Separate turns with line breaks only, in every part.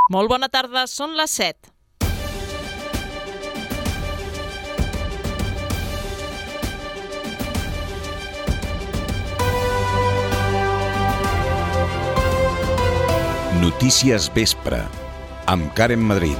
Molt bona tarda, són les 7.
Notícies Vespre, amb Karen Madrid.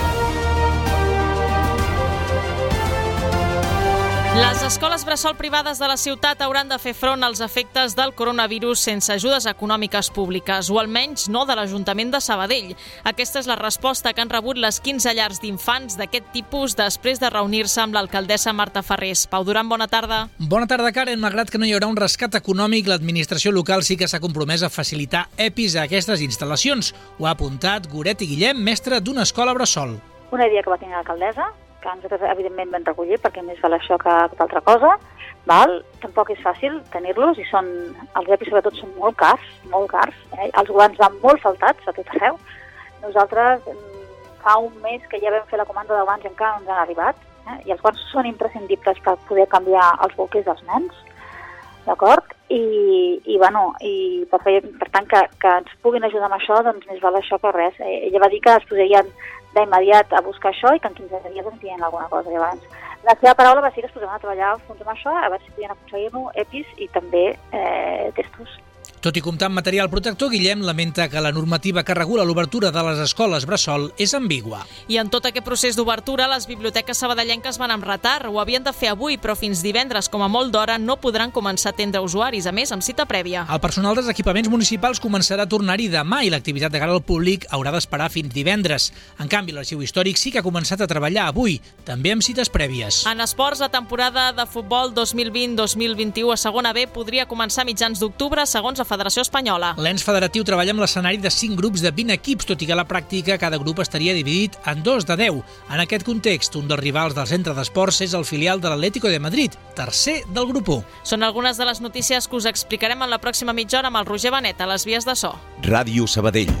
Les escoles bressol privades de la ciutat hauran de fer front als efectes del coronavirus sense ajudes econòmiques públiques, o almenys no de l'Ajuntament de Sabadell. Aquesta és la resposta que han rebut les 15 llars d'infants d'aquest tipus després de reunir-se amb l'alcaldessa Marta Ferrés. Pau Duran, bona tarda.
Bona tarda, Karen. Malgrat que no hi haurà un rescat econòmic, l'administració local sí que s'ha compromès a facilitar EPIs a aquestes instal·lacions. Ho ha apuntat Goretti Guillem, mestre d'una escola bressol.
Una idea que va tenir l'alcaldessa, que nosaltres evidentment vam recollir perquè més val això que tota altra cosa, val? Tampoc és fàcil tenir-los i els EPIs sobretot són molt cars, Els guants van molt faltats a tot arreu. Nosaltres fa un mes que ja vam fer la comanda de guants i encara no ens han arribat, i els guants són imprescindibles per poder canviar els bolquers dels nens, d'acord? I per tant que ens puguin ajudar amb això, doncs més val això que res. Ella va dir que es posarien d'immediat a buscar això i que en 15 dies ens dient alguna cosa. Llavors, la seva paraula va ser que es posaven a treballar a fons amb això, a veure si podien aconseguir-ho, EPIs i també testos.
Tot i comptar amb material protector, Guillem lamenta que la normativa que regula l'obertura de les escoles bressol és ambigua.
I en tot aquest procés d'obertura, les biblioteques sabadellenques van amb retard. Ho havien de fer avui, però fins divendres, com a molt d'hora, no podran començar a atendre usuaris, a més, amb cita prèvia.
El personal dels equipaments municipals començarà a tornar-hi demà i l'activitat de cara al públic haurà d'esperar fins divendres. En canvi, l'Arxiu Històric sí que ha començat a treballar avui, també amb cites prèvies.
En esports, la temporada de futbol 2020-2021 a segona B podria començar a mitjans d'octubre, segons la Federació Espanyola.
L'ens federatiu treballa amb l'escenari de 5 grups de 20 equips, tot i que a la pràctica cada grup estaria dividit en 2 de 10. En aquest context, un dels rivals del centre d'esports és el filial de l'Atlético de Madrid, tercer del grup 1.
Són algunes de les notícies que us explicarem en la pròxima mitja hora amb el Roger Benet a les vies de so.
Ràdio Sabadell.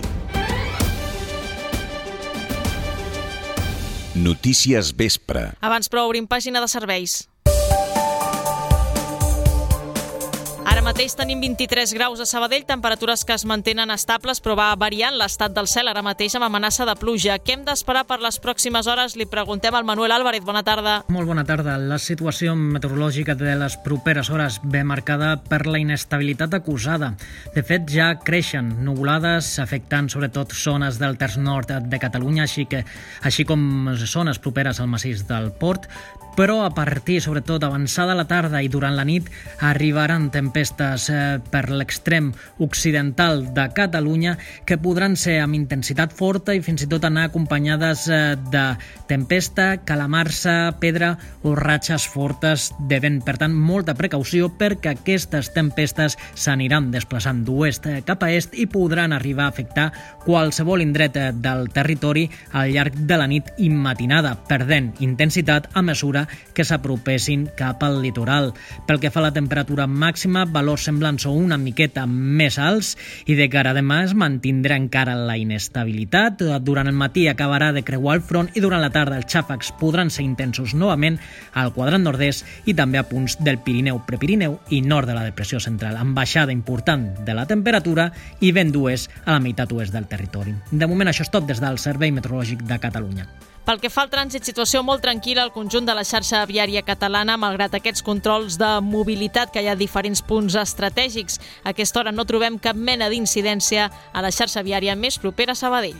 Notícies Vespre.
Abans, però, obrim pàgina de serveis. Ara mateix tenim 23 graus a Sabadell, temperatures que es mantenen estables, però va variant l'estat del cel ara mateix amb amenaça de pluja. Què hem d'esperar per les pròximes hores? Li preguntem al Manuel Álvarez. Bona tarda.
Molt bona tarda. La situació meteorològica de les properes hores ve marcada per la inestabilitat acusada. De fet, ja creixen nuvolades afectant sobretot zones del terç nord de Catalunya, així com zones properes al massís del Port, però a partir, sobretot, avançada la tarda i durant la nit, arribaran tempestes per l'extrem occidental de Catalunya que podran ser amb intensitat forta i fins i tot anar acompanyades de tempesta, calamarsa, pedra o ratxes fortes de vent. Per tant, molta precaució perquè aquestes tempestes s'aniran desplaçant d'oest cap a est i podran arribar a afectar qualsevol indret del territori al llarg de la nit i matinada, perdent intensitat a mesura que s'apropessin cap al litoral. Pel que fa a la temperatura màxima, valors semblants o una miqueta més alts, i de cara a demà es mantindrà encara la inestabilitat. Durant el matí acabarà de creuar el front i durant la tarda els xàfecs podran ser intensos novament al quadrant nord-est i també a punts del Pirineu, Prepirineu i nord de la depressió central, amb baixada important de la temperatura i vent d'oest a la meitat oest del territori. De moment això és tot des del Servei Meteorològic de Catalunya.
Pel que fa al trànsit, situació molt tranquil·la al conjunt de la xarxa viària catalana, malgrat aquests controls de mobilitat que hi ha a diferents punts estratègics. A aquesta hora no trobem cap mena d'incidència a la xarxa viària més propera a Sabadell.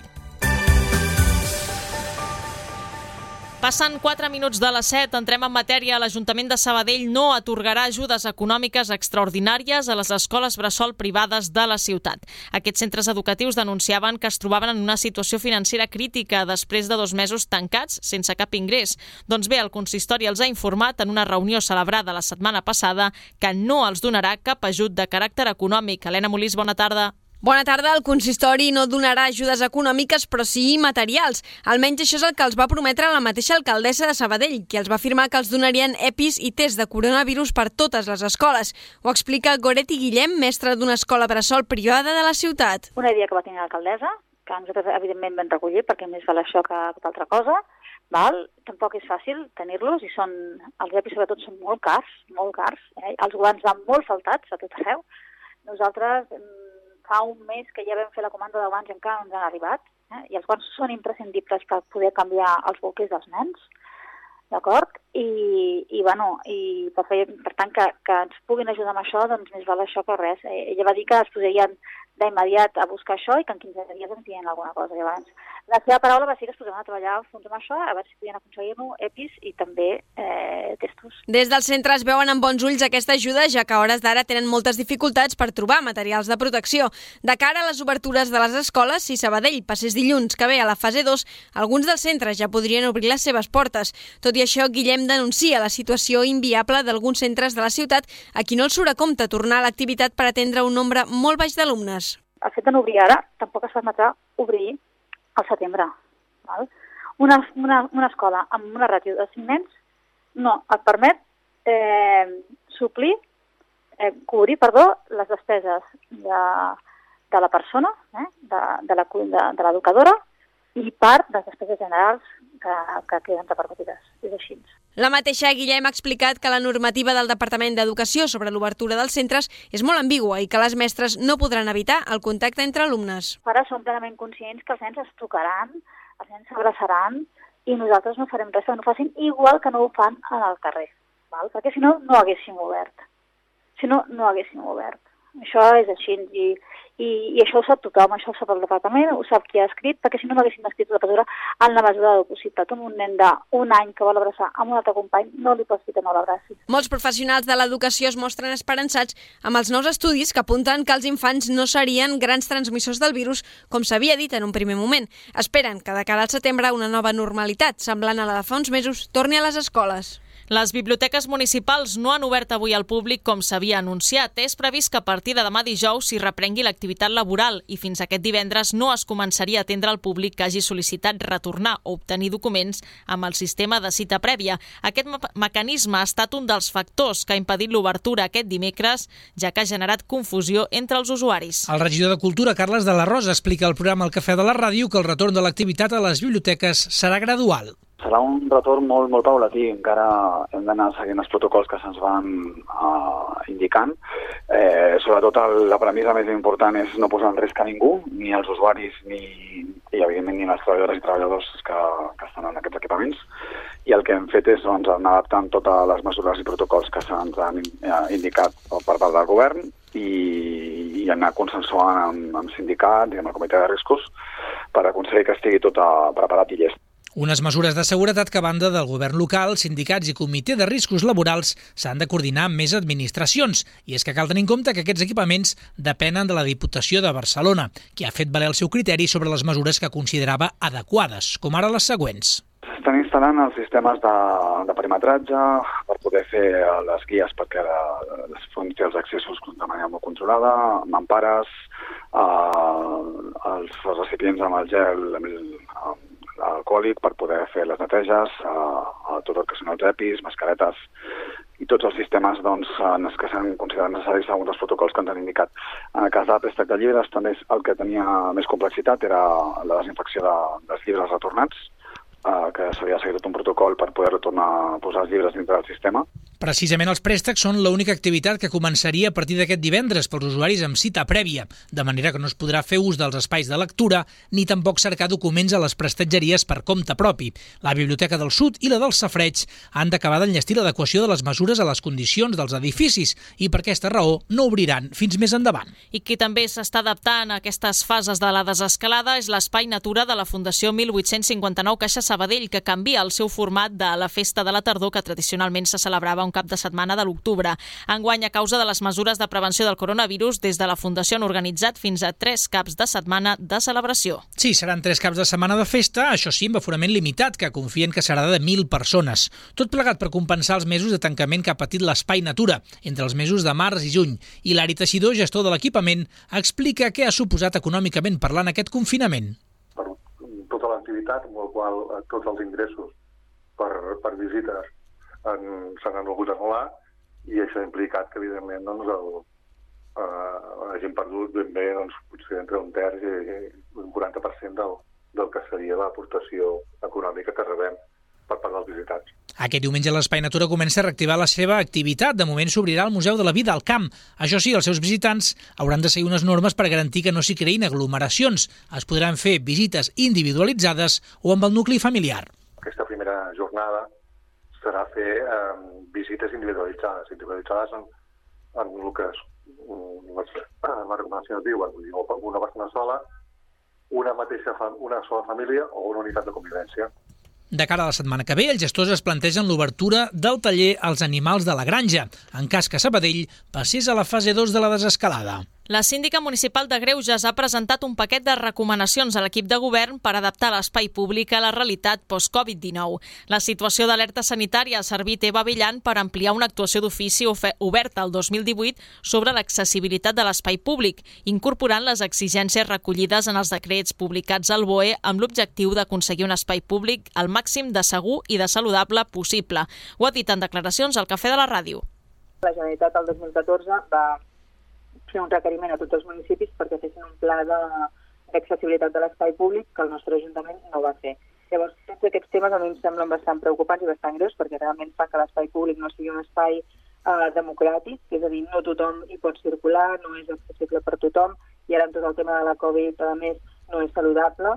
Passen 4 minuts de les 7, entrem en matèria. L'Ajuntament de Sabadell no atorgarà ajudes econòmiques extraordinàries a les escoles bressol privades de la ciutat. Aquests centres educatius denunciaven que es trobaven en una situació financera crítica després de 2 mesos tancats sense cap ingrés. Doncs bé, el consistori els ha informat en una reunió celebrada la setmana passada que no els donarà cap ajut de caràcter econòmic. Helena Molís, bona tarda.
Bona tarda. El consistori no donarà ajudes econòmiques, però sí materials. Almenys això és el que els va prometre la mateixa alcaldessa de Sabadell, que els va afirmar que els donarien EPIs i tests de coronavirus per totes les escoles. Ho explica Goretti Guillem, mestre d'una escola bressol privada de la ciutat.
Una idea que va tenir l'alcaldessa, que nosaltres evidentment vam recollir, perquè més val això que tota altra cosa, val? Tampoc és fàcil tenir-los i els EPIs sobretot són molt cars. Els guants van molt faltats a tot arreu. Nosaltres fa un mes que ja vam fer la comanda de guants i encara no ens han arribat, I els guants són imprescindibles per poder canviar els bolquers dels nens, d'acord? I per tant, que ens puguin ajudar amb això, doncs més val això que res. Ella va dir que es posarien d'immediat a buscar això i que en 15 dies ens dien alguna cosa. Llavors, la seva paraula va ser que es posaven a treballar a fons amb això, a veure si podien aconseguir-ho, EPIs i també testos.
Des dels centres veuen amb bons ulls aquesta ajuda, ja que a hores d'ara tenen moltes dificultats per trobar materials de protecció. De cara a les obertures de les escoles, si Sabadell passés dilluns que ve a la fase 2, alguns dels centres ja podrien obrir les seves portes. Tot i això, Guillem denuncia la situació inviable d'alguns centres de la ciutat a qui no els surt a compte tornar a l'activitat per atendre un nombre molt baix d'alumnes.
El fet de no obrir ara tampoc es permetrà obrir al setembre. Val? Una escola amb una ràtio de 5 nens no et permet cobrir les despeses de la persona, de l'educadora, i part de les despeses generals que queden repercutides. És així.
La mateixa Guillem ha explicat que la normativa del Departament d'Educació sobre l'obertura dels centres és molt ambigua i que les mestres no podran evitar el contacte entre alumnes.
Ara som plenament conscients que els nens es tocaran, els nens s'abraçaran i nosaltres no farem res, que no facin igual que no ho fan al carrer, val? Perquè si no, no haguéssim obert. Això és així i això ho sap tothom, això ho sap el departament, ho sap qui ha escrit, perquè si no m'haguessin escrit la mesura en la mesura del possible. Tu, un nen d'un any que vol abraçar amb un altre company, no li pots dir que no l'abraci.
Molts professionals de l'educació es mostren esperançats amb els nous estudis que apunten que els infants no serien grans transmissors del virus, com s'havia dit en un primer moment. Esperen que de cara al setembre una nova normalitat, semblant a la de fa uns mesos, torni a les escoles.
Les biblioteques municipals no han obert avui al públic com s'havia anunciat. És previst que a partir de demà dijous s'hi reprengui l'activitat laboral i fins aquest divendres no es començaria a atendre al públic que hagi sol·licitat retornar o obtenir documents amb el sistema de cita prèvia. Aquest mecanisme ha estat un dels factors que ha impedit l'obertura aquest dimecres, ja que ha generat confusió entre els usuaris.
El regidor de Cultura, Carles de la Rosa, explica al programa El Cafè de la Ràdio que el retorn de l'activitat a les biblioteques serà gradual.
Serà un retorn molt paulatí, encara hem d'anar seguint els protocols que se'ns van indicant. Sobretot la premissa més important és no posar en risc a ningú, ni els usuaris ni evidentment ni les treballadores i treballadors que estan en aquests equipaments. I el que hem fet és anar adaptant totes les mesures i protocols que se'ns han indicat per part del govern i anar consensuant amb sindicats i amb el comitè de riscos per aconseguir que estigui tot preparat i llest.
Unes mesures de seguretat que a banda del govern local, sindicats i comitè de riscos laborals s'han de coordinar amb més administracions. I és que cal tenir en compte que aquests equipaments depenen de la Diputació de Barcelona, que ha fet valer el seu criteri sobre les mesures que considerava adequades, com ara les següents.
S'estan instal·lant els sistemes de perimetratge per poder fer les guies perquè es puguin fer els accessos de manera molt controlada, mampares, els recipients amb el gel, alcohòlic per poder fer les neteges, tot el que són els EPIs, mascaretes i tots els sistemes en els que s'han considerat necessaris segons els protocols que ens han indicat. En el cas de préstec de llibres també el que tenia més complexitat era la desinfecció dels llibres retornats, que s'havia seguit tot un protocol per poder tornar a posar els llibres dintre del sistema.
Precisament els préstecs són l'única activitat que començaria a partir d'aquest divendres pels usuaris amb cita prèvia, de manera que no es podrà fer ús dels espais de lectura ni tampoc cercar documents a les prestatgeries per compte propi. La Biblioteca del Sud i la del Safareig han d'acabar d'enllestir l'adequació de les mesures a les condicions dels edificis i per aquesta raó no obriran fins més endavant.
I qui també s'està adaptant a aquestes fases de la desescalada és l'Espai Natura de la Fundació 1859 Caixa Sabadell, que canvia el seu format de la festa de la tardor que tradicionalment se celebrava un cap de setmana de l'octubre. Enguany, a causa de les mesures de prevenció del coronavirus, des de la Fundació han organitzat fins a 3 caps de setmana de celebració.
Sí, seran 3 caps de setmana de festa, això sí, amb aforament limitat, que confien que serà de 1.000 persones. Tot plegat per compensar els mesos de tancament que ha patit l'Espai Natura, entre els mesos de març i juny. I Hilari Teixidor, gestor de l'equipament, explica què ha suposat econòmicament parlant aquest confinament.
Per tota l'activitat, amb la qual tots els ingressos per visites s'han hagut d'anul·lar i això ha implicat que, evidentment, hagin perdut ben bé potser entre un terç i un 40% del que seria l'aportació econòmica que rebem per part dels visitants.
Aquest diumenge l'Espai Natura comença a reactivar la seva activitat. De moment s'obrirà el Museu de la Vida al Camp. Això sí, els seus visitants hauran de seguir unes normes per garantir que no s'hi creïn aglomeracions. Es podran fer visites individualitzades o amb el nucli familiar.
Aquesta primera jornada serà fer visites individualitzades en el que les recomanacions diuen, una persona sola, una sola família o una unitat de convivència.
De cara a la setmana que ve, els gestors es plantegen l'obertura del taller als animals de la granja, en cas que Sabadell passés a la fase 2 de la desescalada.
La síndica municipal de Greuges ha presentat un paquet de recomanacions a l'equip de govern per adaptar l'espai públic a la realitat post-Covid-19. La situació d'alerta sanitària ha servit Eva Villan per ampliar una actuació d'ofici oberta el 2018 sobre l'accessibilitat de l'espai públic, incorporant les exigències recollides en els decrets publicats al BOE amb l'objectiu d'aconseguir un espai públic al màxim de segur i de saludable possible. Ho ha dit en declaracions al Cafè de la Ràdio.
La Generalitat el 2014 va fer un requeriment a tots els municipis perquè fessin un pla d'accessibilitat de l'espai públic que el nostre Ajuntament no va fer. Llavors, tots aquests temes a mi em semblen bastant preocupants i bastant greus perquè realment fa que l'espai públic no sigui un espai democràtic, és a dir, no tothom hi pot circular, no és accessible per tothom i ara amb tot el tema de la Covid, a més, no és saludable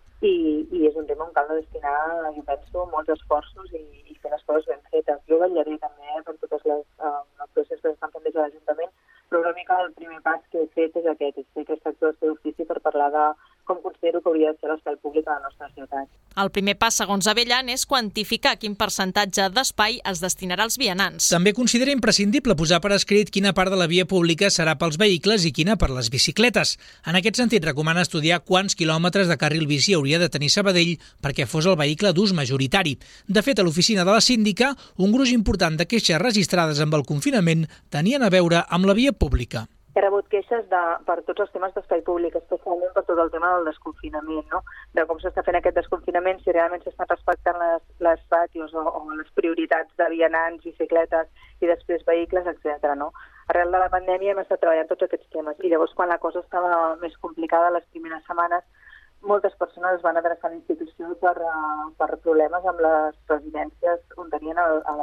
i és un tema on cal destinar, jo penso, molts esforços i fer les coses ben fetes. Jo vetllaré també per totes les actuacions que s'estan fent des de l'Ajuntament, però una mica el primer pas que he fet és aquest, és fer aquesta actuació d'ofici per parlar de com considero que hauria de ser l'espai públic a la nostra ciutat.
El primer pas, segons Avellan, és quantificar quin percentatge d'espai es destinarà als vianants.
També considera imprescindible posar per escrit quina part de la via pública serà pels vehicles i quina per les bicicletes. En aquest sentit, recomana estudiar quants quilòmetres de carril bici hauria de tenir Sabadell perquè fos el vehicle d'ús majoritari. De fet, a l'oficina de la síndica, un gruix important de queixes registrades amb el confinament tenien a veure amb la via pública.
He rebut queixes per tots els temes d'espai públic, especialment per tot el tema del desconfinament, no? De com s'està fent aquest desconfinament, si realment s'estan respectant les patios o les prioritats de vianants, bicicletes i després vehicles, etc. No? Arrel de la pandèmia hem estat treballant tots aquests temes i llavors quan la cosa estava més complicada les primeres setmanes, moltes persones es van adreçar a la institució per problemes amb les residències on tenien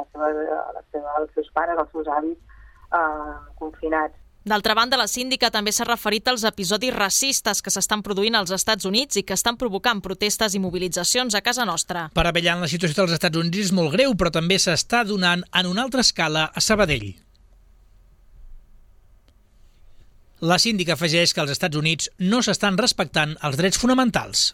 els seus pares, els seus avis confinats.
D'altra banda, la síndica també s'ha referit als episodis racistes que s'estan produint als Estats Units i que estan provocant protestes i mobilitzacions a casa nostra.
Per Avellan, la situació dels Estats Units és molt greu, però també s'està donant en una altra escala a Sabadell. La síndica afegeix que als Estats Units no s'estan respectant els drets fonamentals.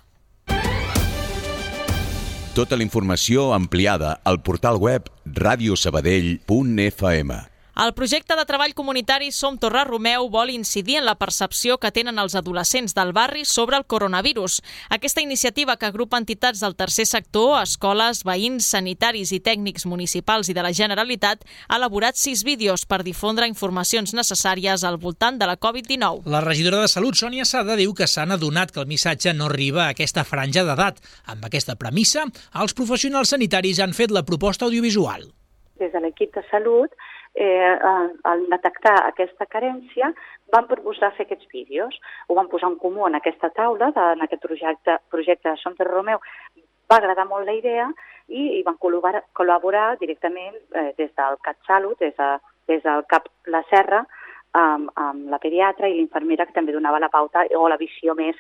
Tota la informació ampliada al portal web radiosabadell.fm.
El projecte de treball comunitari Som Torre Romeu vol incidir en la percepció que tenen els adolescents del barri sobre el coronavirus. Aquesta iniciativa, que agrupa entitats del tercer sector, escoles, veïns, sanitaris i tècnics municipals i de la Generalitat, ha elaborat 6 vídeos per difondre informacions necessàries al voltant de la Covid-19.
La regidora de Salut, Sònia Sada, diu que s'han adonat que el missatge no arriba a aquesta franja d'edat. Amb aquesta premissa, els professionals sanitaris han fet la proposta audiovisual.
Des de l'equip de Salut, al detectar aquesta carència, van proposar fer aquests vídeos. Ho van posar en comú en aquesta taula, en aquest projecte de Som Torre Romeu. Va agradar molt la idea i van col·laborar directament des del CatSalut, des del CAP La Serra, amb la pediatra i l'infermera que també donava la pauta o la visió més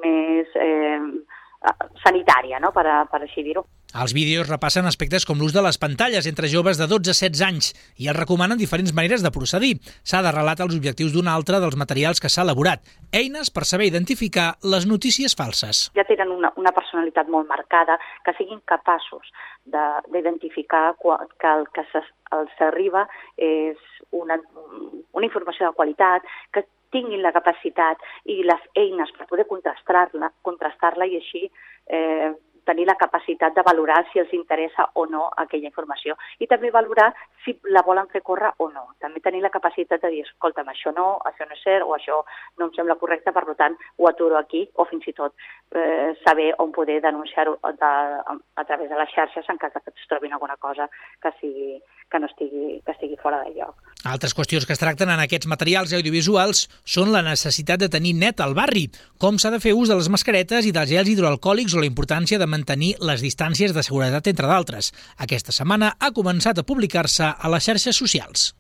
sanitària, no? per així dir-ho.
Els vídeos repassen aspectes com l'ús de les pantalles entre joves de 12 a 16 anys i es recomanen diferents maneres de procedir. S'ha de relatar els objectius d'un altre dels materials que s'ha elaborat, eines per saber identificar les notícies falses.
Ja tenen una personalitat molt marcada, que siguin capaços d'identificar que el que els arriba és una informació de qualitat, que tinguin la capacitat i les eines per poder contrastar-la i així tenir la capacitat de valorar si els interessa o no aquella informació i també valorar si la volen fer córrer o no. També tenir la capacitat de dir, escolta'm, això no és cert o això no em sembla correcte, per tant ho aturo aquí, o fins i tot saber on poder denunciar-ho a través de les xarxes en cas que es trobin alguna cosa que estigui fora de lloc.
Altres qüestions que es tracten en aquests materials audiovisuals són la necessitat de tenir net al barri, com s'ha de fer ús de les mascaretes i dels gels hidroalcohòlics o la importància de mantenir mantenir les distàncies de seguretat, entre d'altres. Aquesta setmana ha començat a publicar-se a les xarxes socials.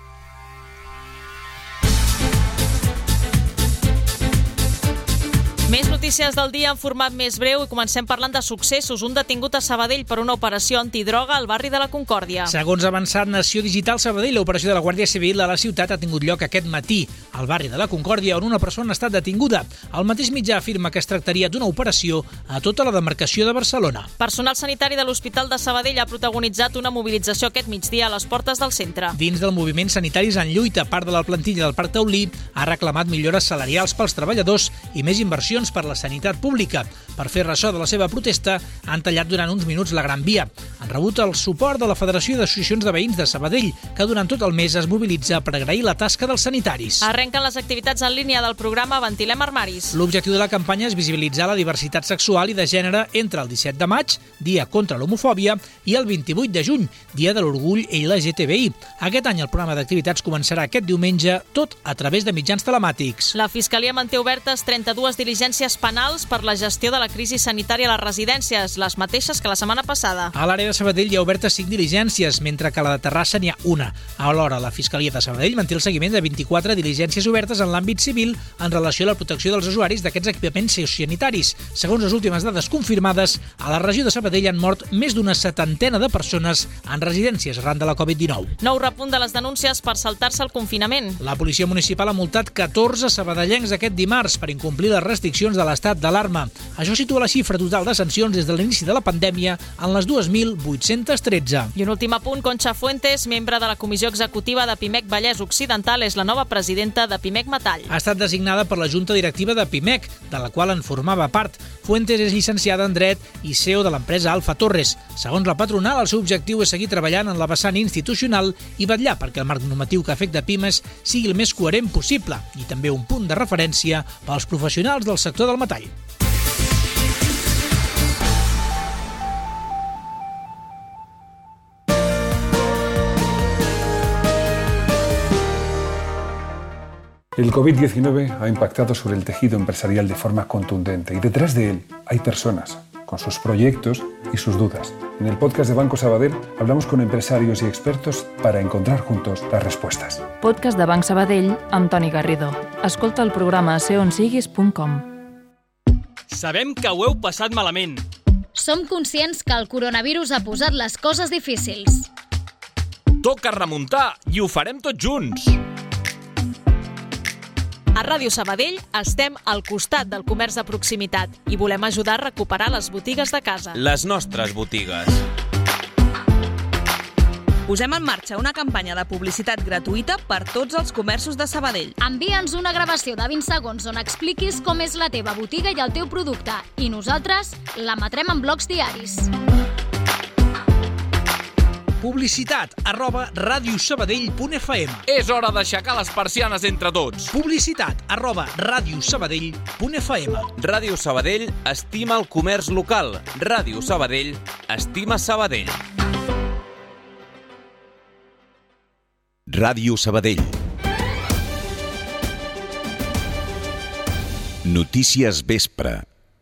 Més notícies del dia en format més breu i comencem parlant de successos. Un detingut a Sabadell per una operació antidroga al barri de la Concòrdia.
Segons ha avançat Nació Digital Sabadell, l'operació de la Guàrdia Civil a la ciutat ha tingut lloc aquest matí al barri de la Concòrdia, on una persona ha estat detinguda. El mateix mitjà afirma que es tractaria d'una operació a tota la demarcació de Barcelona.
Personal sanitari de l'Hospital de Sabadell ha protagonitzat una mobilització aquest migdia a les portes del centre.
Dins del moviment Sanitaris en Lluita, part de la plantilla del Parc Taulí ha reclamat millores salarials pels treballadors i més inversions per la sanitat pública. Per fer ressò de la seva protesta, han tallat durant uns minuts la Gran Via. Han rebut el suport de la Federació d'Associacions de Veïns de Sabadell, que durant tot el mes es mobilitza per agrair la tasca dels sanitaris.
Arrenquen les activitats en línia del programa Ventilem Armaris.
L'objectiu de la campanya és visibilitzar la diversitat sexual i de gènere entre el 17 de maig, dia contra l'homofòbia, i el 28 de juny, dia de l'orgull LGTBI. Aquest any el programa d'activitats començarà aquest diumenge, tot a través de mitjans telemàtics.
La Fiscalia manté obertes 32 diligències penals per la gestió de la crisi sanitària a les residències, les mateixes que la setmana passada.
A l'àrea de Sabadell hi ha obertes 5 diligències, mentre que a la de Terrassa n'hi ha una. Alhora, la Fiscalia de Sabadell manté el seguiment de 24 diligències obertes en l'àmbit civil en relació a la protecció dels usuaris d'aquests equipaments sociosanitaris. Segons les últimes dades confirmades, a la regió de Sabadell han mort més d'una 70 de persones en residències arran de la Covid-19.
Nou repunt de les denúncies per saltar-se el confinament.
La policia municipal ha multat 14 sabadellencs aquest dimarts per incomplir les restriccions de l'estat d'alarma. Això situa la xifra total de sancions des de l'inici de la pandèmia en les 2.813.
I un últim apunt, Concha Fuentes, membre de la Comissió Executiva de Pimec Vallès Occidental, és la nova presidenta de Pimec Metall.
Ha estat designada per la Junta Directiva de Pimec, de la qual en formava part. Fuentes és llicenciada en Dret i CEO de l'empresa Alfa Torres. Segons la patronal, el seu objectiu és seguir treballant en la vessant institucional i vetllar perquè el marc normatiu que afecta Pimes sigui el més coherent possible i també un punt de referència pels professionals del sector del metall.
El COVID-19 ha impactado sobre el tejido empresarial de forma contundente y detrás de él hay personas con sus proyectos y sus dudas. En el podcast de Banco Sabadell hablamos con empresarios y expertos para encontrar juntos las respuestas.
Podcast de Banc Sabadell amb Toni Garrido. Escolta el programa a seonsiguis.com.
Sabem que ho heu passat malament.
Som conscients que el coronavirus ha posat les coses difícils.
Toca remuntar i ho farem tots junts.
A Ràdio Sabadell estem al costat del comerç de proximitat i volem ajudar a recuperar les botigues de casa.
Les nostres botigues.
Posem en marxa una campanya de publicitat gratuïta per tots els comerços de Sabadell.
Envia'ns una gravació de 20 segons on expliquis com és la teva botiga i el teu producte i nosaltres l'emetrem en blocs diaris.
Publicitat@radiosabadell.fm.
És hora d'aixecar les persianes entre tots.
Publicitat@radiosabadell.fm.
Ràdio Sabadell estima el comerç local. Ràdio Sabadell estima Sabadell.
Ràdio Sabadell. Notícies vespre.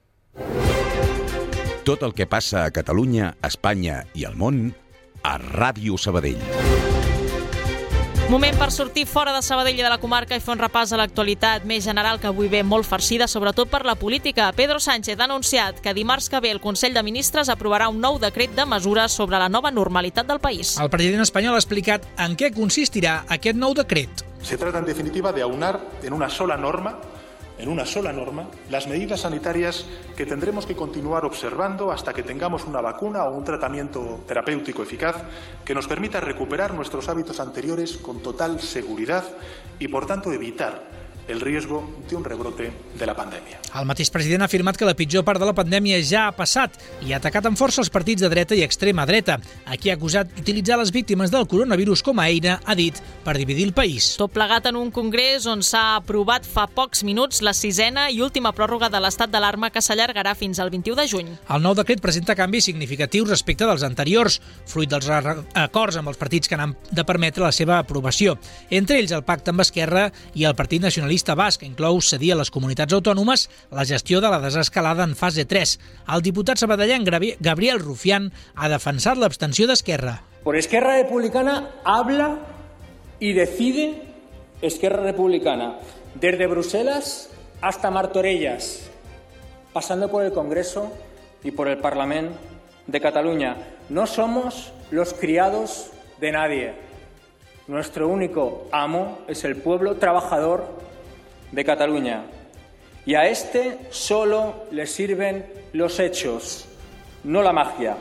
Tot el que passa a Catalunya, Espanya i al món a Ràdio Sabadell.
Moment per sortir fora de Sabadell i de la comarca i fer un repàs a l'actualitat més general que avui ve molt farcida, sobretot per la política. Pedro Sánchez ha anunciat que dimarts que ve el Consell de Ministres aprovarà un nou decret de mesures sobre la nova normalitat del país.
El president espanyol ha explicat en què consistirà aquest nou decret.
Se trata en definitiva de aunar en una sola norma las medidas sanitarias que tendremos que continuar observando hasta que tengamos una vacuna o un tratamiento terapéutico eficaz que nos permita recuperar nuestros hábitos anteriores con total seguridad y, por tanto, evitar el riesgo de un rebrote de la pandèmia.
El mateix president ha afirmat que la pitjor part de la pandèmia ja ha passat i ha atacat amb força els partits de dreta i extrema dreta. Aquí ha acusat d'utilitzar les víctimes del coronavirus com a eina, ha dit, per dividir el país.
Tot plegat en un congrés on s'ha aprovat fa pocs minuts la 6a i última pròrroga de l'estat d'alarma que s'allargarà fins al 21 de juny.
El nou decret presenta canvis significatius respecte dels anteriors, fruit dels acords amb els partits que han de permetre la seva aprovació. Entre ells el pacte amb Esquerra i el Partit Nacionalista nacionalista basc, que inclou cedir a les comunitats autònomes la gestió de la desescalada en fase 3. El diputat sabadellenc Gabriel Rufián ha defensat l'abstenció d'Esquerra.
Por Esquerra Republicana habla y decide Esquerra Republicana, desde Bruselas hasta Martorelles, pasando por el Congreso y por el Parlamento de Cataluña. No somos los criados de nadie. Nuestro único amo es el pueblo trabajador de Cataluña. Y a este solo le sirven los hechos, no la magia.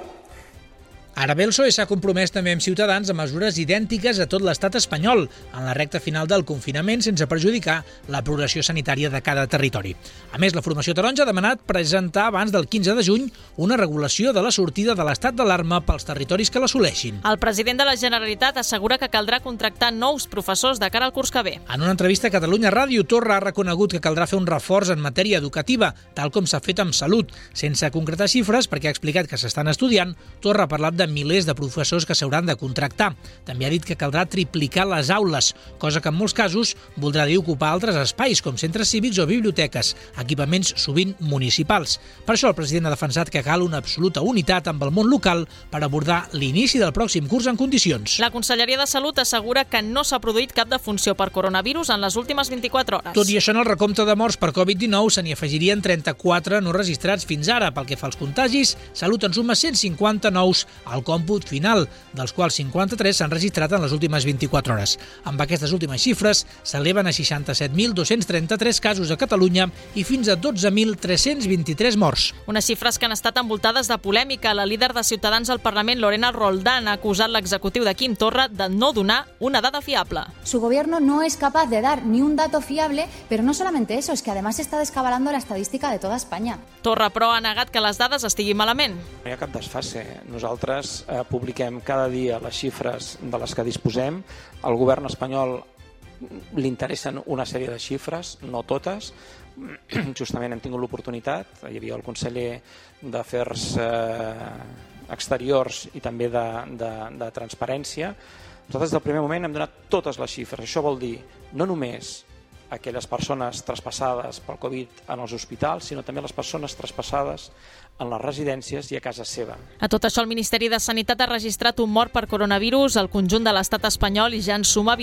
Ara bé, el PSOE s'ha compromès també amb Ciutadans a mesures idèntiques a tot l'estat espanyol en la recta final del confinament sense perjudicar la progressió sanitària de cada territori. A més, la formació taronja ha demanat presentar abans del 15 de juny una regulació de la sortida de l'estat d'alarma pels territoris que l'assoleixin.
El president de la Generalitat assegura que caldrà contractar nous professors de cara al curs que ve.
En una entrevista a Catalunya Ràdio, Torra ha reconegut que caldrà fer un reforç en matèria educativa, tal com s'ha fet amb salut. Sense concretar xifres, perquè ha explicat que s'estan estudiant, Torra ha parlat de milers de professors que s'hauran de contractar. També ha dit que caldrà triplicar les aules, cosa que en molts casos voldrà dir ocupar altres espais, com centres cívics o biblioteques, equipaments sovint municipals. Per això el president ha defensat que cal una absoluta unitat amb el món local per abordar l'inici del pròxim curs en condicions.
La Conselleria de Salut assegura que no s'ha produït cap defunció per coronavirus en les últimes 24 hores.
Tot i això, en el recompte de morts per Covid-19 se n'hi afegirien 34 no registrats fins ara. Pel que fa als contagis, Salut en suma 150 nous al còmput final, dels quals 53 s'han registrat en les últimes 24 hores. Amb aquestes últimes xifres s'eleven a 67.233 casos a Catalunya i fins a 12.323 morts.
Unes xifres que han estat envoltades de polèmica. La líder de Ciutadans al Parlament, Lorena Roldán, ha acusat l'executiu de Quim Torra de no donar una dada fiable.
Su gobierno no es capaz de dar ni un dato fiable, pero no solamente eso, es que además está descabalando la estadística de toda España.
Torra, però, ha negat que les dades estiguin malament.
No hi ha cap desfase. Nosaltres publiquem cada dia les xifres de les que disposem. Al govern espanyol li interessen una sèrie de xifres, no totes. Justament hem tingut l'oportunitat, hi havia el conseller d'Afers Exteriors i també de Transparència. Nosaltres des del primer moment hem donat totes les xifres. Això vol dir no només aquelles persones traspassades pel Covid en els hospitals, sinó també les persones traspassades en les residències i a casa seva.
A tot això, el Ministeri de Sanitat ha registrat un mort per coronavirus al conjunt de l'estat espanyol i ja en suma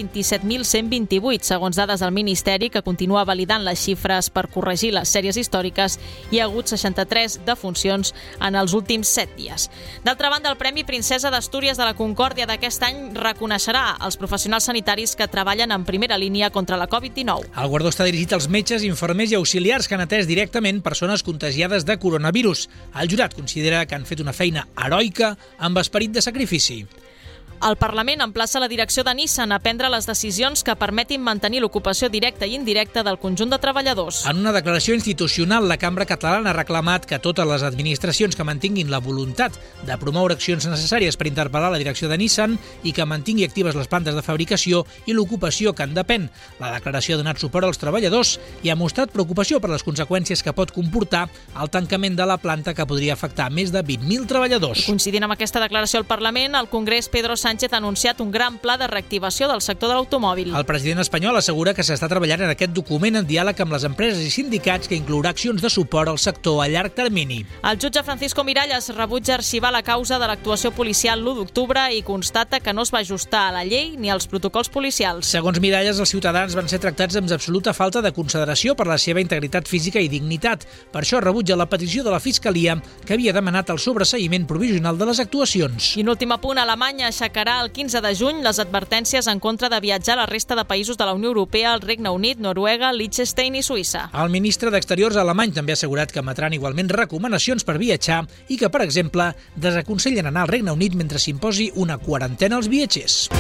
27.128, segons dades del Ministeri, que continua validant les xifres per corregir les sèries històriques. Hi ha hagut 63 defuncions en els últims 7 dies. D'altra banda, el Premi Princesa d'Astúries de la Concòrdia d'aquest any reconeixerà els professionals sanitaris que treballen en primera línia contra la Covid-19.
El guardó està dirigit als metges, infermers i auxiliars que han atès directament persones contagiades de coronavirus. El jurat considera que han fet una feina heroica amb esperit de sacrifici.
El Parlament emplaça la direcció de Nissan a prendre les decisions que permetin mantenir l'ocupació directa i indirecta del conjunt de treballadors.
En una declaració institucional, la Cambra Catalana ha reclamat que totes les administracions que mantinguin la voluntat de promoure accions necessàries per interpel·lar la direcció de Nissan i que mantingui actives les plantes de fabricació i l'ocupació que en depèn. La declaració ha donat suport als treballadors i ha mostrat preocupació per les conseqüències que pot comportar el tancament de la planta, que podria afectar més de 20.000 treballadors.
Coincidint amb aquesta declaració al Parlament, el Congrés Pedro Sánchez ha anunciat un gran pla de reactivació del sector de l'automòbil.
El president espanyol assegura que s'està treballant en aquest document en diàleg amb les empreses i sindicats, que inclourà accions de suport al sector a llarg termini.
El jutge Francisco Miralles rebutja arxivar la causa de l'actuació policial l'1 d'octubre i constata que no es va ajustar a la llei ni als protocols policials.
Segons Miralles, els ciutadans van ser tractats amb absoluta falta de consideració per la seva integritat física i dignitat. Per això rebutja la petició de la Fiscalia, que havia demanat el sobreseïment provisional de les actuacions.
I un últim apunt, Alemanya aixecarà el 15 de juny les advertències en contra de viatjar a la resta de països de la Unió Europea, el Regne Unit, Noruega, Liechtenstein i Suïssa.
El ministre d'Exteriors alemany també ha assegurat que emetran igualment recomanacions per viatjar i que, per exemple, desaconsellen anar al Regne Unit mentre s'imposi una quarantena als viatgers.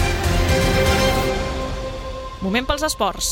Moment pels esports.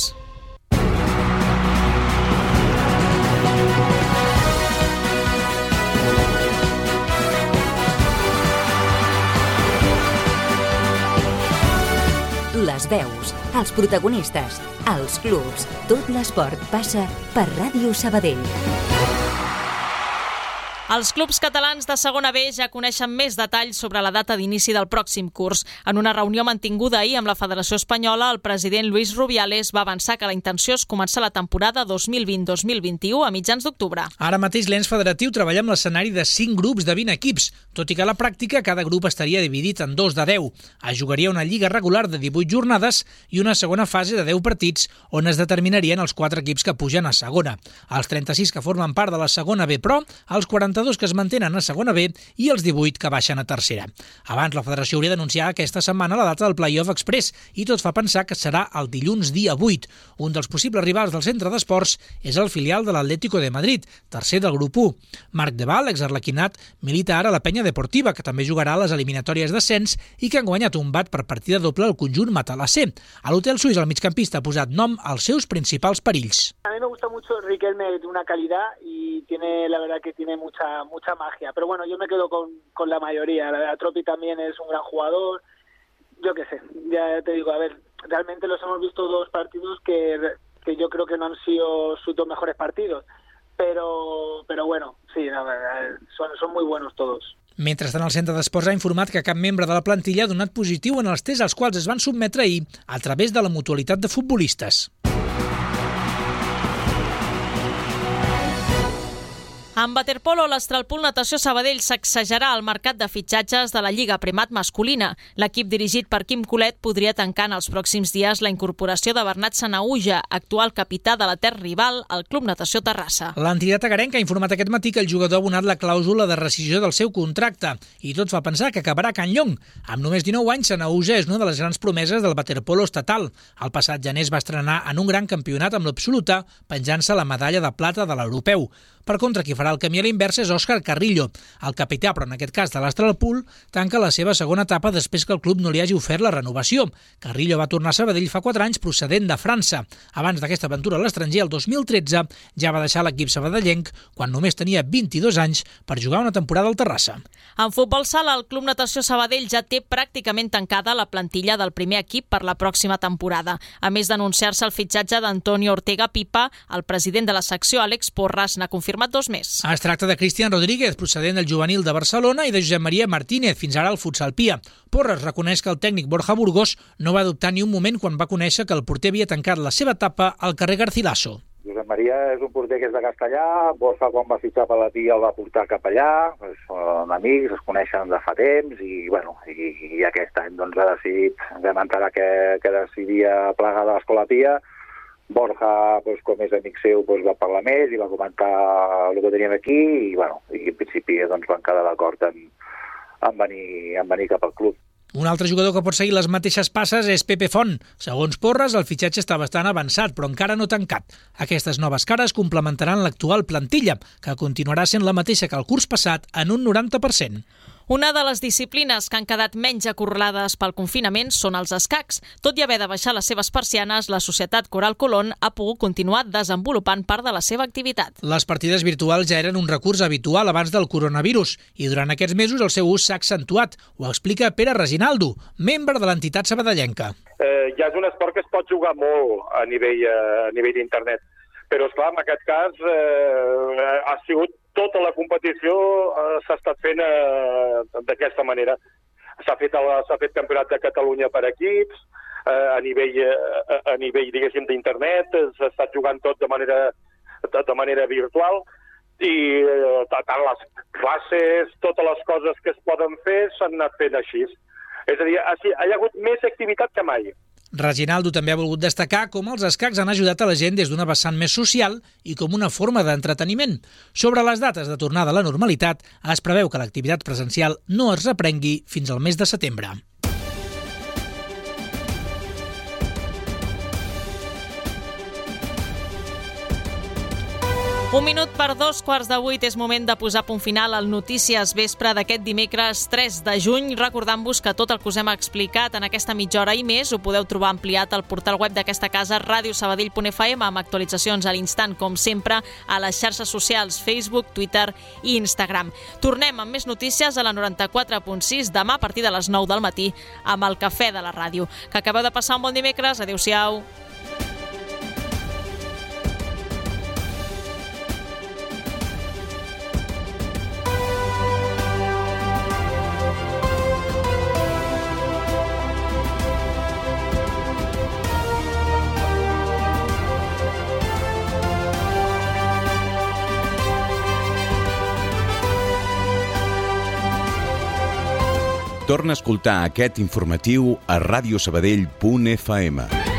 Les veus, els protagonistes, els clubs, tot l'esport passa per Ràdio Sabadell.
Els clubs catalans de segona B ja coneixen més detalls sobre la data d'inici del pròxim curs. En una reunió mantinguda ahir amb la Federació Espanyola, el president Luis Rubiales va avançar que la intenció és començar la temporada 2020-2021 a mitjans d'octubre.
Ara mateix l'ens federatiu treballa amb l'escenari de 5 grups de 20 equips, tot i que a la pràctica cada grup estaria dividit en 2 de 10. Es jugaria una lliga regular de 18 jornades i una segona fase de 10 partits on es determinarien els 4 equips que pugen a segona. Els 36 que formen part de la segona B, però els 42 que es mantenen a segona B i els 18 que baixen a tercera. Abans, la federació hauria d'anunciar aquesta setmana la data del Playoff Express i tot fa pensar que serà el dilluns dia 8. Un dels possibles rivals del centre d'esports és el filial de l'Atlético de Madrid, tercer del grup 1. Marc de Val, exarlequinat, milita ara a la Penya Deportiva, que també jugarà a les eliminatòries d'ascens i que han guanyat un bat per partida doble al conjunt matalasser. A l'hotel suís el migcampista ha posat nom als seus principals perills.
A mí me gusta mucho Riquelme, de una calidad y la verdad que tiene mucha magia, pero bueno, yo me quedo con la mayoría. La verdad, Tropi también es un gran jugador, yo qué sé, ya te digo, a ver, realmente los hemos visto 2 partidos que yo creo que no han sido sus 2 mejores partidos, pero bueno, sí, la verdad, son muy buenos todos.
Mentrestant, el centre d'esports ha informat que cap membre de la plantilla ha donat positiu en els tests als quals es van sotmetre ahir a través de la mutualitat de futbolistes.
En waterpolo, l'Astralpool Natació Sabadell sacsejarà el mercat de fitxatges de la Lliga Primat masculina. L'equip dirigit per Quim Colet podria tancar en els pròxims dies la incorporació de Bernat Sanaüja, actual capità de la terra rival, al Club Natació Terrassa.
L'entitat agarenca ha informat aquest matí que el jugador ha abonat la clàusula de rescissió del seu contracte i tot fa pensar que acabarà a Can Llong. Amb només 19 anys, Sanaüja és una de les grans promeses del waterpolo estatal. El passat gener es va estrenar en un gran campionat amb l'absoluta, penjant-se la medalla de plata de l'europeu. Per contra, qui farà el camí a l'invers és Òscar Carrillo. El capità, però en aquest cas de l'Astralpool, tanca la seva segona etapa després que el club no li hagi ofert la renovació. Carrillo va tornar a Sabadell fa 4 anys procedent de França. Abans d'aquesta aventura a l'estranger, el 2013, ja va deixar l'equip sabadellenc quan només tenia 22 anys per jugar una temporada al Terrassa.
En futbol sala, el Club Natació Sabadell ja té pràcticament tancada la plantilla del primer equip per la pròxima temporada. A més d'anunciar-se el fitxatge d'Antonio Ortega Pipa, el president de la secció, Àlex Porras, n'ha confirmat 2 més.
Es tracta de Cristian Rodríguez, procedent del juvenil de Barcelona, i de Josep Maria Martínez, fins ara al futsal Pia. Porras reconeix que el tècnic Borja Burgos no va dubtar ni un moment quan va conèixer que el porter havia tancat la seva etapa al carrer Garcilaso.
Josep Maria és un porter que és de Castellà, Borja quan va fitxar per la Pia el va portar cap allà, són amics, es coneixen de fa temps i aquest any doncs, ha decidit, vam enterar que decidia plegar de l'escola Pia. Borja, com és amic seu, va parlar més i va comentar el que teníem aquí i en principi van quedar d'acord en venir cap al club.
Un altre jugador que pot seguir les mateixes passes és Pepe Font. Segons Porras, el fitxatge està bastant avançat, però encara no tancat. Aquestes noves cares complementaran l'actual plantilla, que continuarà sent la mateixa que el curs passat en un 90%.
Una de les disciplines que han quedat menys acorralades pel confinament són els escacs. Tot i haver de baixar les seves persianes, la Societat Coral Colón ha pogut continuar desenvolupant part de la seva activitat.
Les partides virtuals ja eren un recurs habitual abans del coronavirus i durant aquests mesos el seu ús s'ha accentuat. Ho explica Pere Reginaldo, membre de l'entitat sabadellenca.
Ja és un esport que es pot jugar molt a nivell d'internet, però esclar, en aquest cas ha sigut tota la competició s'ha estat fent d'aquesta manera. S'ha fet campionat de Catalunya per equips, a nivell diguéssim, d'internet, s'ha estat jugant tot de manera virtual i tant les classes, totes les coses que es poden fer s'han anat fent així. És a dir, hi ha hagut més activitat que mai.
Reginaldo també ha volgut destacar com els escacs han ajudat a la gent des d'una vessant més social i com una forma d'entreteniment. Sobre les dates de tornada a la normalitat, es preveu que l'activitat presencial no es reprengui fins al mes de setembre.
Un minut per 7:45 és moment de posar punt final al Notícies Vespre d'aquest dimecres 3 de juny, recordant-vos que tot el que us hem explicat en aquesta mitja hora i més ho podeu trobar ampliat al portal web d'aquesta casa, radiosabadell.fm, amb actualitzacions a l'instant, com sempre, a les xarxes socials Facebook, Twitter i Instagram. Tornem amb més notícies a la 94.6 demà a partir de les 9 del matí amb el Cafè de la Ràdio. Que acabeu de passar un bon dimecres. Adéu-siau.
Torna a escoltar aquest informatiu a radiosabadell.fm.